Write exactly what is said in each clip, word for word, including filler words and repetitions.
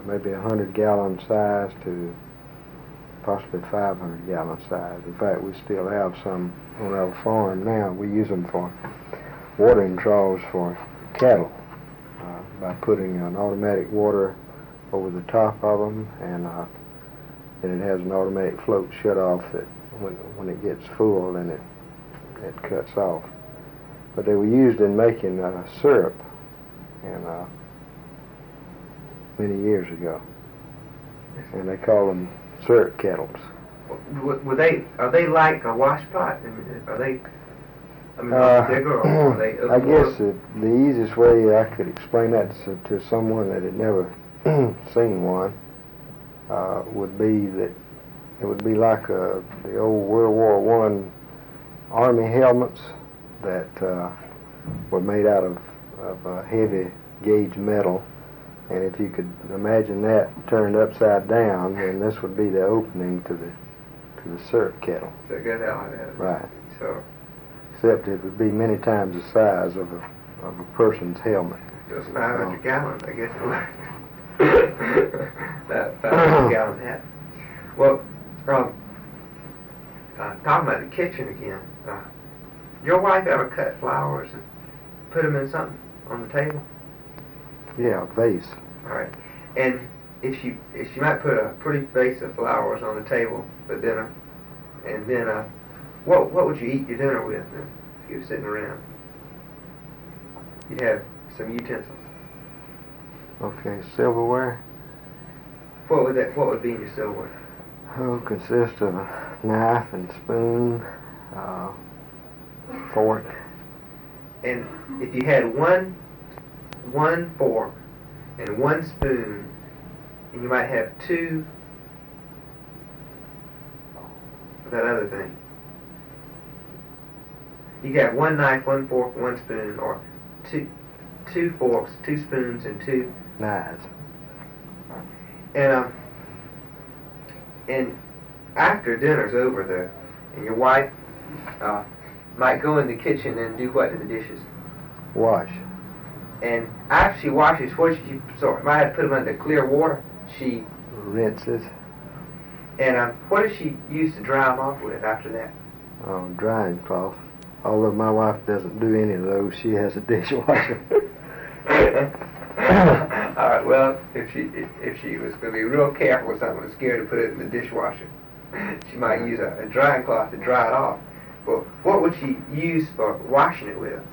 maybe a hundred gallon size to possibly five hundred gallon size. In fact, we still have some on our farm now. We use them for watering troughs for cattle uh, by putting an automatic water over the top of them, and uh, then it has an automatic float shut off that when when it gets full, then it it cuts off. But they were used in making uh, syrup, and uh, many years ago, and they call them syrup kettles. Were, were they? Are they like a washpot? I mean, are they? I mean, Uh, bigger, or are they? I guess the, the easiest way I could explain that to, to someone that had never seen one uh, would be that it would be like uh, the old World War One Army helmets that uh, were made out of, of uh, heavy gauge metal, and if you could imagine that turned upside down, then this would be the opening to the to the syrup kettle. So it goes out like that. Right. So. Except it would be many times the size of a of a person's helmet. Just five hundred gallons, I guess. That five hundred gallon hat. Well, um, uh, talking about the kitchen again. Uh, your wife ever cut flowers and put them in something on the table? Yeah, a vase. All right. And if she if she might put a pretty vase of flowers on the table for dinner, and then uh, what what would you eat your dinner with then, if you were sitting around? You'd have some utensils. Okay, silverware. What would that? What would be in your silverware? Oh, consists of a knife and spoon, uh, fork. And if you had one one fork and one spoon, and you might have two that other thing. You could have one knife, one fork, one spoon, or two two forks, two spoons, and two knives. And um, and after dinner's over, there, and your wife uh, might go in the kitchen and do what to the dishes? Wash. And after she washes, what does she sort? Might have to put them under clear water. She rinses. And um, what does she use to dry them off with after that? Oh, drying cloth. Although my wife doesn't do any of those, she has a dishwasher. All right. Well, if she if she was going to be real careful with something, was scared to put it in the dishwasher, she might use a, a drying cloth to dry it off. Well, what would she use for washing it with?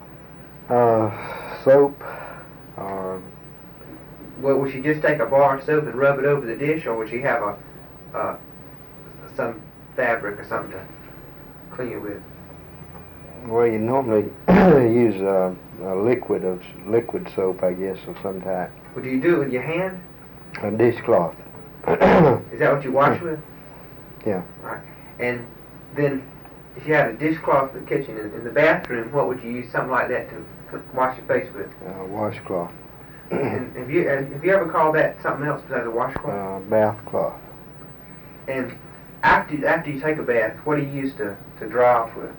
Uh, soap. Or well, would she just take a bar of soap and rub it over the dish, or would she have a uh, some fabric or something to clean it with? Well, you normally use uh, a liquid of liquid soap, I guess, of some type. Well, do you do it with your hand? A dishcloth. Is that what you wash with? Yeah. All right. And then, if you had a dishcloth in the kitchen, in, in the bathroom, what would you use something like that to wash your face with? Uh, washcloth. And have you have you ever called that something else besides a washcloth? Uh, bath cloth. And after after you take a bath, what do you use to, to dry off with?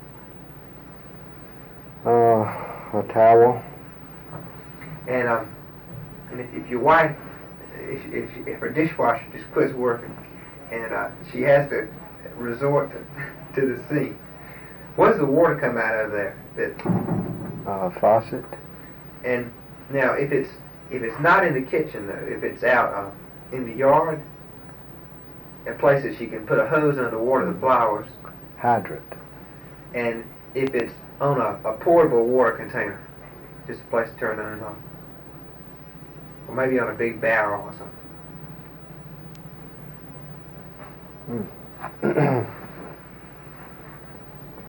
Uh, a towel. And um, and if, if your wife, if, if if her dishwasher just quits working, and uh, she has to resort to, to the sink, what does the water come out of there? That uh, faucet. And now, if it's if it's not in the kitchen though, if it's out uh, in the yard, a place that she can put a hose under water the flowers. Hydrant. And if it's on a, a portable water container, just a place to turn on and off. Or maybe on a big barrel or something. Mm.